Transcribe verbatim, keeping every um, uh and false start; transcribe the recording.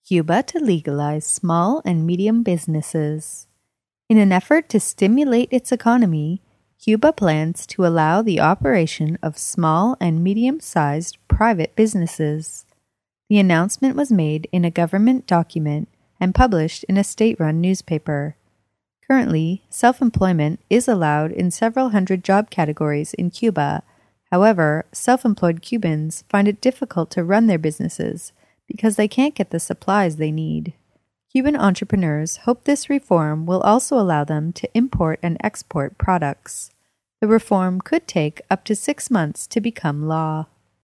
Cuba to legalize small and medium businesses. In an effort to stimulate its economy, Cuba plans to allow the operation of small and medium-sized private businesses. The announcement was made in a government document and published in a state-run newspaper. Currently, self-employment is allowed in several hundred job categories in Cuba. However, self-employed Cubans find it difficult to run their businesses because they can't get the supplies they need. Cuban entrepreneurs hope this reform will also allow them to import and export products. The reform could take up to six months to become law.